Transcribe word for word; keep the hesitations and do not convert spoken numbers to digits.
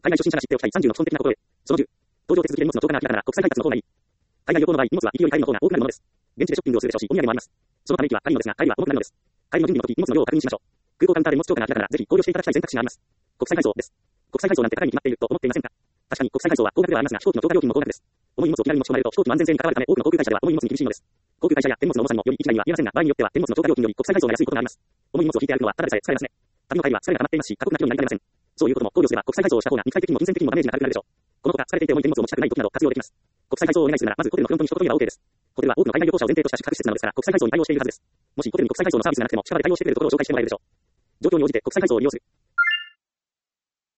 海外初心者が知っておきたいさんじゅうの基本的なことへ。そのじゅう。搭乗手続きで荷物の増加が明らかなら国際配達の方がいい。海外旅行の場合、荷物は行きより帰りの方が多くなるものです。現地でショッピングをするでしょうし、お土産もあります。そのため息は軽いのですが、帰りは重くなるのです。帰りの準備の時、荷物の量を確認しましょう。空港カウンターで荷物超過が明らかなら、ぜひ考慮していただきたい選択肢があります。国際配送です。国際配送なんて高いに決まっていると思っていませんか？確かに国際配送は高額ではありますが、飛行機の超過料金も高額です。重い荷物を気軽に持ち込まれると飛行機の安全性に関わるため、多くの航空会社では重い荷物に厳しいのです。航空会社や天物の重さにもより一概には言えませんが、場合によっては天物の超過料金より国際配送が安いことがあります。重い荷物を引いてあるのはただでさえ疲れますね。旅の帰りは疲れが溜まっていますし、過酷な気分になりかねません。そういうことも考慮すれば国際配送をした方が肉体的にも金銭的にもダメージが軽くなるでしょう。このほか疲れていて重い手荷物を持ちたくない時など活用できます。国際配送をお願いするなら、まずホテルのフロントに一言言えば OK です。ホテルは多くの海外旅行者を前提とした宿泊施設なのですから、国際配送に対応しているはずです。もしホテルに国際配送のサービスがなくても、近場で対応してくれるところを紹介してもらえるでしょう。状況に応じて国際配送を利用する。